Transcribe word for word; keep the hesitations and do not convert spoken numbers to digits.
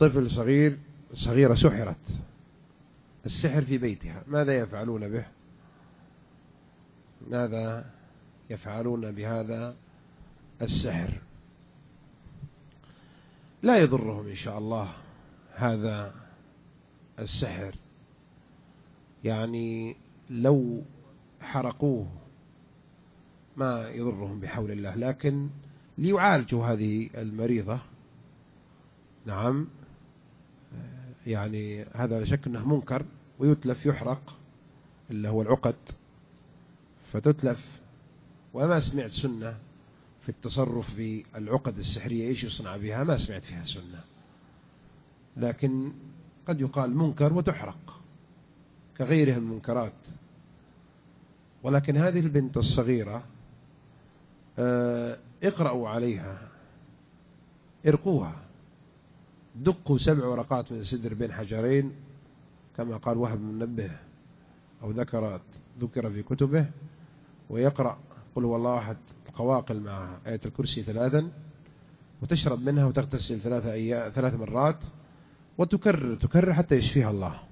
طفل صغير صغيرة سحرت، السحر في بيتها، ماذا يفعلون به؟ ماذا يفعلون بهذا السحر؟ لا يضرهم إن شاء الله هذا السحر، يعني لو حرقوه ما يضرهم بحول الله، لكن ليعالجوا هذه المريضة. نعم، يعني هذا لا شك أنه منكر ويتلف يحرق، اللي هو العقد، فتتلف. وما سمعت سنة في التصرف في العقد السحرية، إيش يصنع بها؟ ما سمعت فيها سنة، لكن قد يقال منكر وتحرق كغيرها من المنكرات. ولكن هذه البنت الصغيرة اه اقرأوا عليها، ارقوها، دقوا سبع ورقات من السدر بين حجرين كما قال وهب بن منبه أو ذكرت ذكر في كتبه، ويقرأ قل هو الله أحد قواقل مع آية الكرسي ثلاثا، وتشرب منها وتغتسل ثلاث أيام ثلاث مرات، وتكرر تكرر حتى يشفيها الله.